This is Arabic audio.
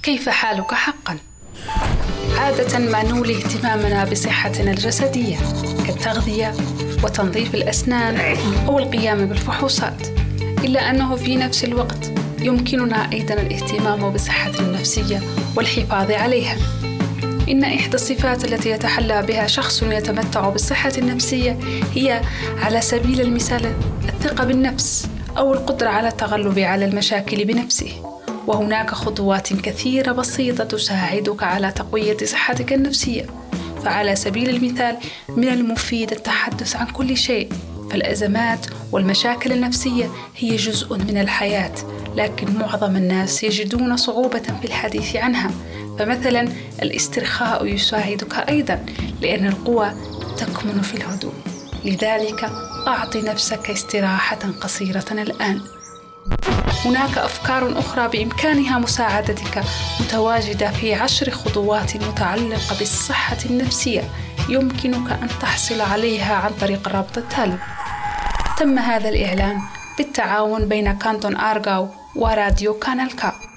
كيف حالك حقاً؟ عادة ما نولي اهتمامنا بصحتنا الجسدية كالتغذية وتنظيف الأسنان أو القيام بالفحوصات، إلا أنه في نفس الوقت يمكننا أيضاً الاهتمام بصحتنا النفسية والحفاظ عليها. إن إحدى الصفات التي يتحلى بها شخص يتمتع بالصحة النفسية هي على سبيل المثال الثقة بالنفس أو القدرة على التغلب على المشاكل بنفسه. وهناك خطوات كثيرة بسيطة تساعدك على تقوية صحتك النفسية. فعلى سبيل المثال من المفيد التحدث عن كل شيء، فالأزمات والمشاكل النفسية هي جزء من الحياة، لكن معظم الناس يجدون صعوبة في الحديث عنها. فمثلا الاسترخاء يساعدك أيضا، لأن القوة تكمن في الهدوء. لذلك أعط نفسك استراحة قصيرة الآن. هناك أفكار أخرى بإمكانها مساعدتك متواجدة في 10 خطوات متعلقة بالصحة النفسية يمكنك أن تحصل عليها عن طريق الرابط التالي. تم هذا الإعلان بالتعاون بين كانتون آرغاو وراديو كانال كا.